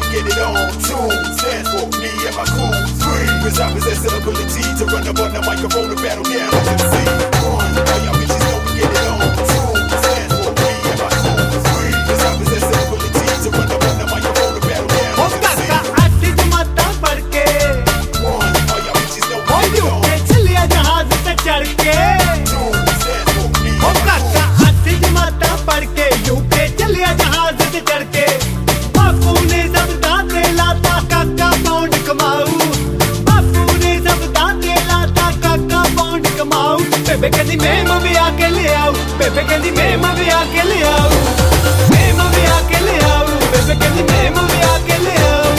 get it on. Tune stands for me and my crew. Three, cause I possess the ability to run up on the microphone and battle down on the sea. One, all y'all bitches know we get it on. Two, stands for me and my crew. Three, cause I possess the ability to run up on the microphone and battle down on the sea. One, all y'all bitches know we get it on. चढ़ के पढ़ के UK चलिया जहाज से चढ़ के बापू ने सब दांते लाता काका पाउंड कमाऊ बापू ने सब दांते लाता काका पाउंड कमाऊ बेबे कहती मैं मम्मी आके ले आऊं बेबे कहती मैं मम्मी आके ले आऊं मैं मम्मी आके ले आऊं बेबे कहती मैं मम्मी आके ले आऊं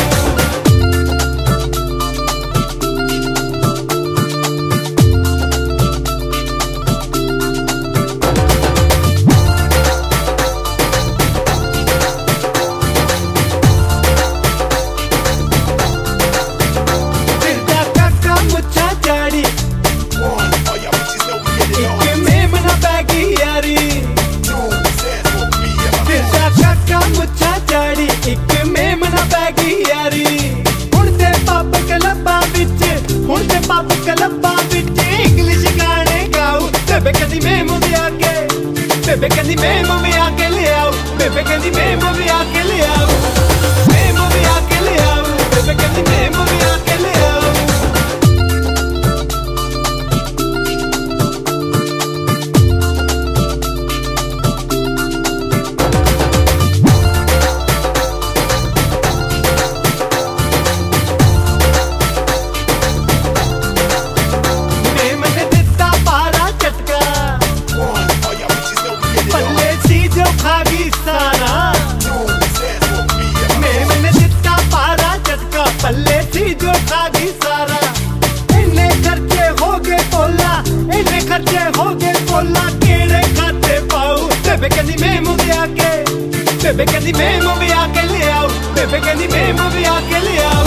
इंग्लिश गाने गाऊं बेबे कहती मैं मम्मी आके बेबे कहती मैं मम्मी आके ले आऊं बेबे कहती मैं मम्मी आके ले आऊं मैं मम्मी आके ले आऊं बेबे कहती मैं मम्मी आके ले आऊं जो खागी सारा इन्ने खर्चे हो गए बोला इन्ने खर्चे हो गए बोला केड़े खाते पाऊ बेबे कहती मैं मम्मी आके बेबे कहती मैं मम्मी आके ले आऊं बेबे कहती मैं मम्मी आके ले आऊं